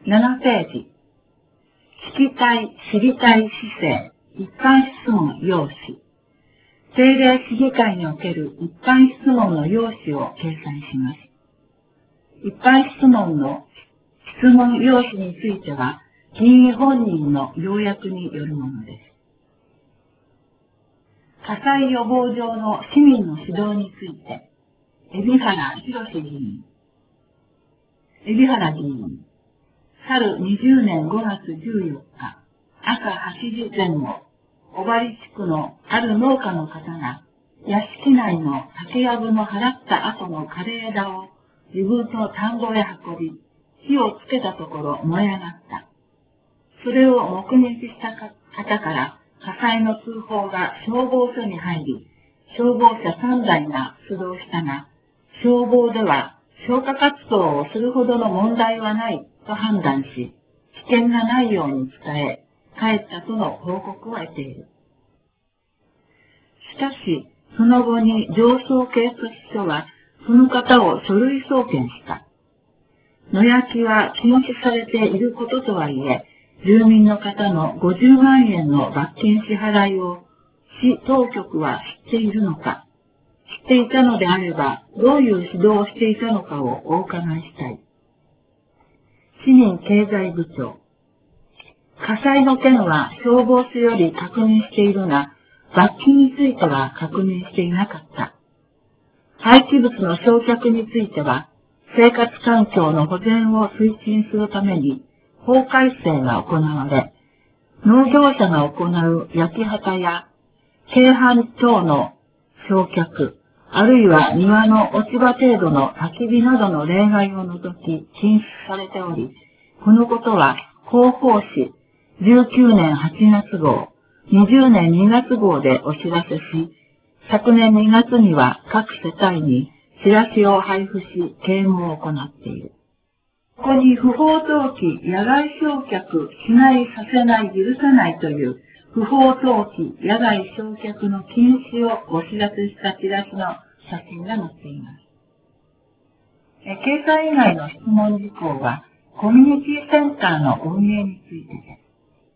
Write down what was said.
7ページ。聞きたい、知りたい姿勢、一般質問要旨。定例市議会における一般質問の要旨を掲載します。一般質問の質問要旨については、議員本人の要約によるものです。火災予防上の市民の指導について、海老原議員。海老原議員。去る20年5月14日、朝8時前後、小針地区のある農家の方が、屋敷内の竹やぶの払った後の枯れ枝を自分の田んぼへ運び、火をつけたところ燃え上がった。それを目撃した方から火災の通報が消防署に入り、消防車3台が出動したが、消防では消火活動をするほどの問題はないと判断し、危険がないように伝え、帰ったとの報告を得ている。しかし、その後に上層警察署は、その方を書類送検した。野焼きは禁止されていることとはいえ、住民の方の50万円の罰金支払いを市当局は知っているのか、知っていたのであれば、どういう指導をしていたのかをお伺いしたい。市民経済部長。火災の件は消防署より確認しているが、罰金については確認していなかった。廃棄物の焼却については、生活環境の保全を推進するために法改正が行われ、農業者が行う焼き畑や軽飯等の焼却、あるいは庭の落ち葉程度の焚き火などの例外を除き禁止されており、このことは広報誌19年8月号、20年2月号でお知らせし、昨年2月には各世帯にチラシを配布し、啓蒙を行っている。ここに不法投棄、野外焼却しない、させない、許さないという不法投棄、野外焼却の禁止をお知らせしたチラシの写真が載っています。掲載以外の質問事項は、コミュニティセンターの運営についてです。